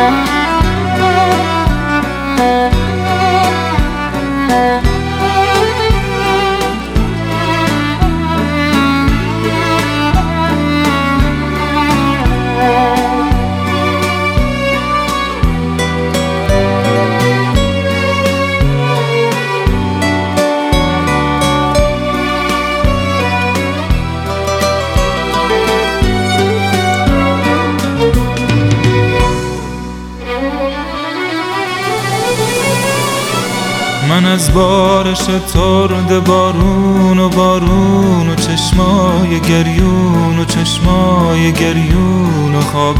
من از بارش ترد بارون و چشمای گریون و چشمای گریون و خواب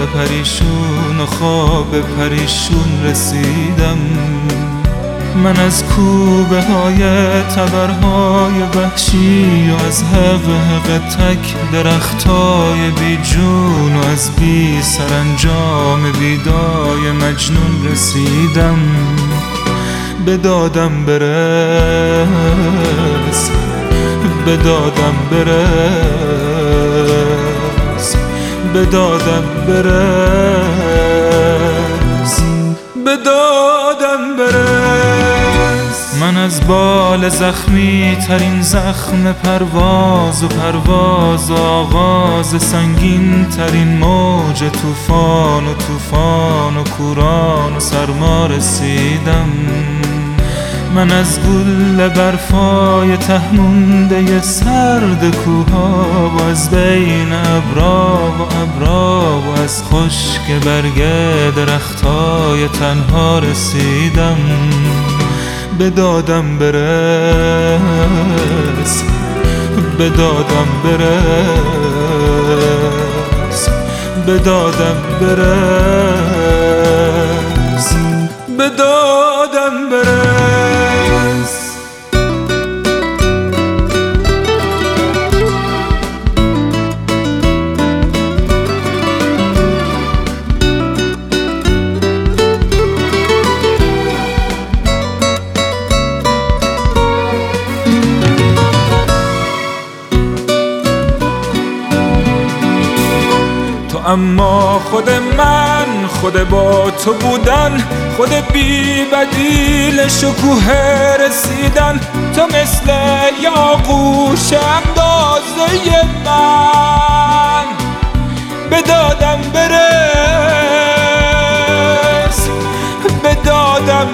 پریشون رسیدم. من از کوبه های تبرهای وحشی و از حق تک درختای بی جون و از بی سرانجام بیدای مجنون رسیدم. به دادم برس، به دادم برس، به دادم برس، به دادم برس. من از بال زخمی ترین زخم پرواز و آغاز سنگین ترین موج طوفان و کوران و سرما رسیدم. من از گل برفای تهمونده سرد کوها و از بین ابرا و از خشک برگ درختای تنها رسیدم. به دادم برس، به دادم برس، به دادم برس، به دادم برس. اما خود من، خود با تو بودن، خود بی بدیل شکوه رسیدن. تو مثل یاغوش اندازه من به دادم برس، به دادم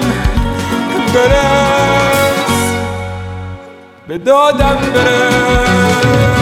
برس، به دادم برس.